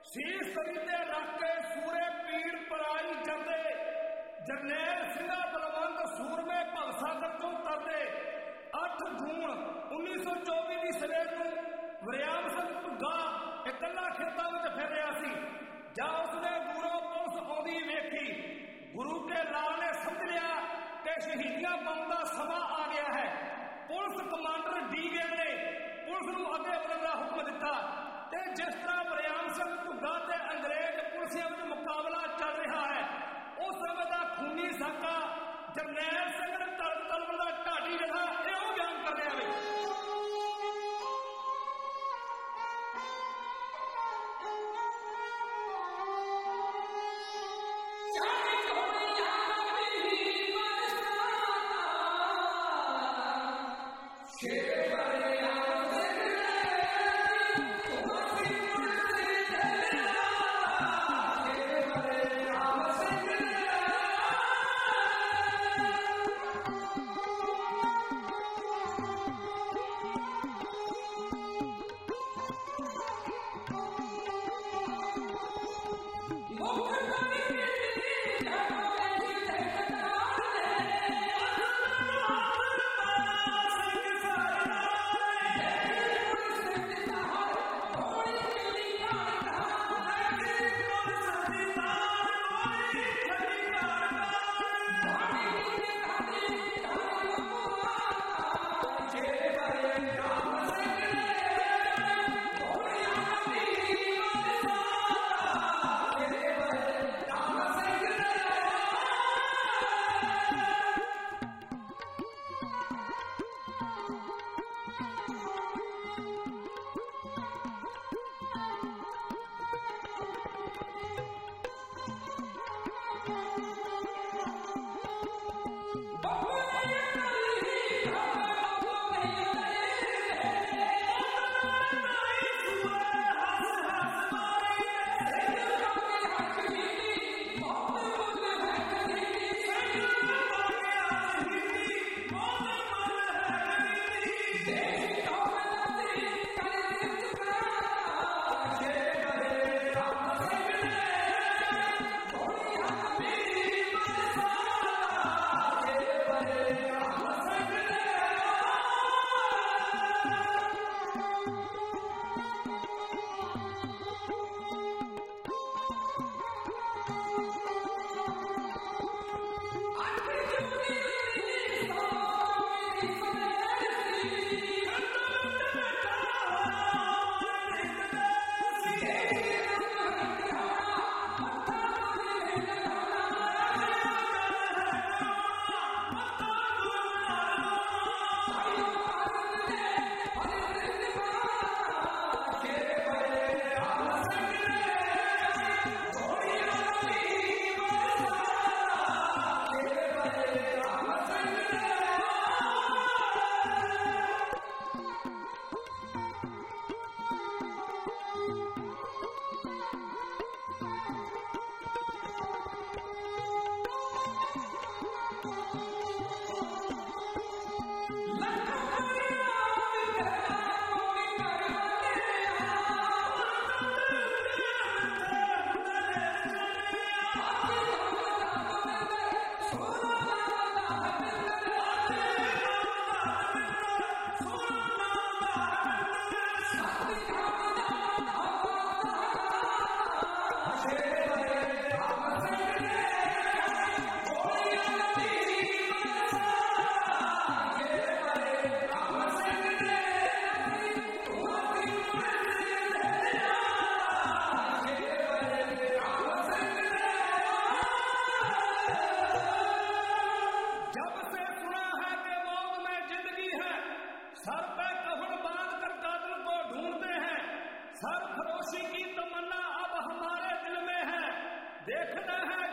शीस तरीते रख के सूरे पीड़ पराई जाते, जरनैल सिंघा बलवंत सूरमे भलसा करतों करते। 8 जून 1924 की सवेर को वरियाम सिंह घुग्गा इकल्ला खेतों में फिर रहा सी। जब उसने गुरु पुलिस आउंदी वेखी, गुरु के लाल ने समझ लिया कि शहीदियां पाउण दा समा आ गया है। पुलिस कमांडर डी गेल ने पुलिस नूं अगे वधण दा हुक्म दिता ते जिस तरह वरियाम सिंह घुग्गा ते अंग्रेज पुलिसियां विच मुकाबला चल रहा है, उस समय दा खूनी साका जरनैल सिंह ने तलवण दा ढाडी रहा इहो बयान कर रहा है। देखना है